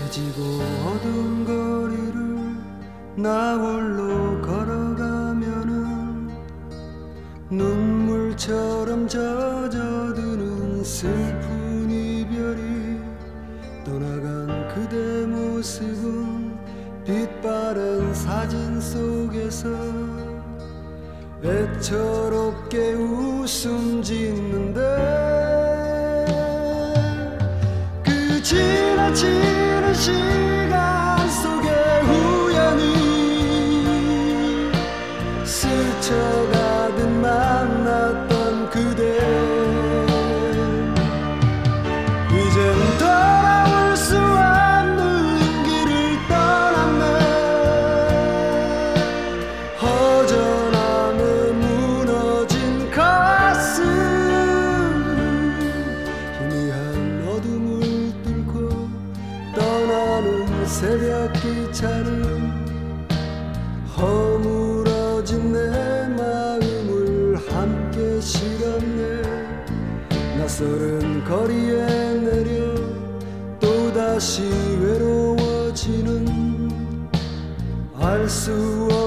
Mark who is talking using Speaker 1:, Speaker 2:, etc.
Speaker 1: 지고 어두운 거리를 나 홀로 걸어가면은 눈물처럼 젖어드는 슬픈 이별이 떠나간 그대 모습은 빛바랜 사진 속에서 애처롭게 웃음 짓는데 그 지나치는 시간 속에 우연히 스쳐가듯 만났던 그대 이젠 돌아올 수 없는 길을 떠났네 허전함에 무너진 가슴 희미한 어둠을 뚫고 떠나는 새벽 기차는 허물어진 내 마음을 함께 실었네 낯설은 거리에 내려 또다시 외로워지는 알 수